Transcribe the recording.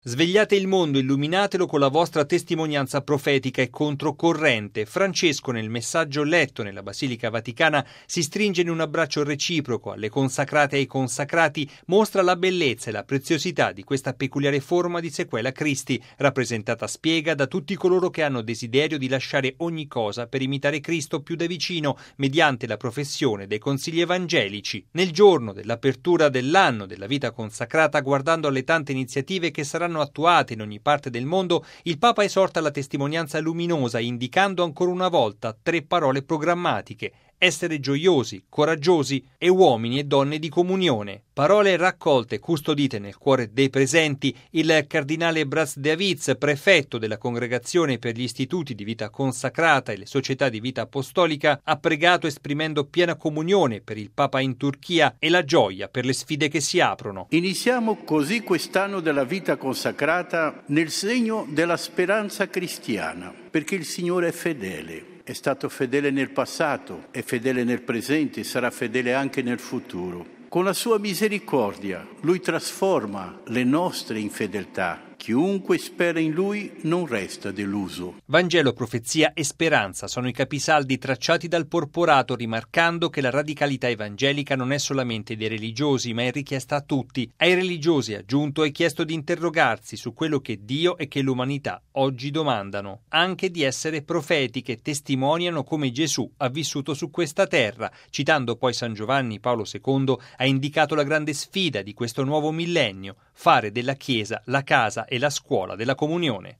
Svegliate il mondo, illuminatelo con la vostra testimonianza profetica e controcorrente. Francesco, nel messaggio letto nella Basilica Vaticana, si stringe in un abbraccio reciproco alle consacrate e ai consacrati, mostra la bellezza e la preziosità di questa peculiare forma di sequela Christi, rappresentata, spiega, da tutti coloro che hanno desiderio di lasciare ogni cosa per imitare Cristo più da vicino, mediante la professione dei consigli evangelici. Nel giorno dell'apertura dell'anno della vita consacrata, guardando alle tante iniziative che saranno attuate in ogni parte del mondo, il Papa esorta alla testimonianza luminosa, indicando ancora una volta 3 parole programmatiche: essere gioiosi, coraggiosi e uomini e donne di comunione. Parole raccolte e custodite nel cuore dei presenti. Il cardinale Braz de Aviz, prefetto della Congregazione per gli Istituti di Vita Consacrata e le Società di Vita Apostolica, ha pregato esprimendo piena comunione per il Papa in Turchia e la gioia per le sfide che si aprono. Iniziamo così quest'anno della vita consacrata nel segno della speranza cristiana, perché il Signore è fedele. È stato fedele nel passato, è fedele nel presente e sarà fedele anche nel futuro. Con la sua misericordia, Lui trasforma le nostre infedeltà. Chiunque spera in Lui non resta deluso. Vangelo, profezia e speranza sono i capisaldi tracciati dal Porporato, rimarcando che la radicalità evangelica non è solamente dei religiosi, ma è richiesta a tutti. Ai religiosi, aggiunto, è chiesto di interrogarsi su quello che Dio e che l'umanità oggi domandano, anche di essere profeti che testimoniano come Gesù ha vissuto su questa terra. Citando poi San Giovanni Paolo II, ha indicato la grande sfida di questo nuovo millennio: fare della Chiesa la casa e la scuola della comunione.